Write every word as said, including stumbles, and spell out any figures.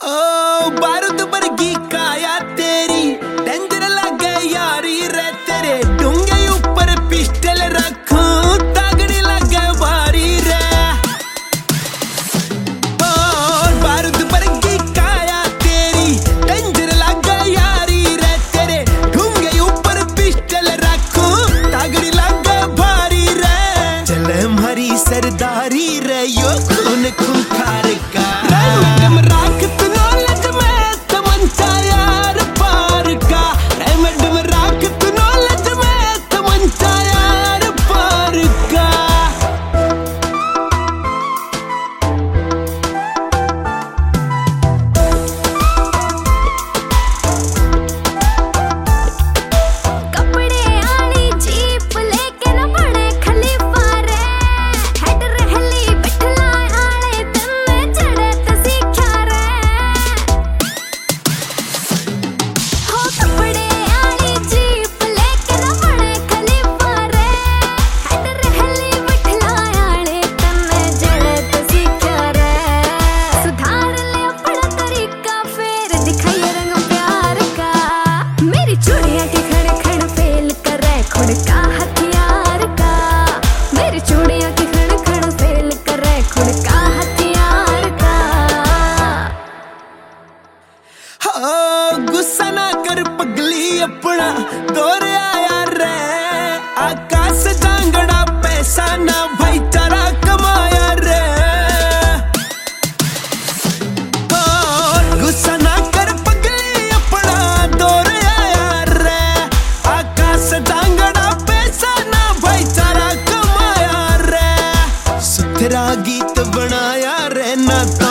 ओ बारूद वर्गी काया तेरी डेंजर लगे यारी रे तेरे डूंगे ऊपर पिस्टल रखूं तगड़ी लगे भारी रे। ओ बारूद वर्गी काया तेरी डेंजर लगे यारी रे तेरे डूंगे ऊपर पिस्टल रखूं तगड़ी लगे भारी रे। चले हमारी सरदारी रे यो खून खूंखार का गुस्सा ना कर पगली अपना दौर आया रे आकाश जांगड़ा पैसा ना भाईचारा कमाया रे। गुस्सा ना कर पगली अपना दौर आया रे आकाश जांगड़ा पैसा ना भाईचारा कमाया रे। सुथरा गीत बनाया रे ना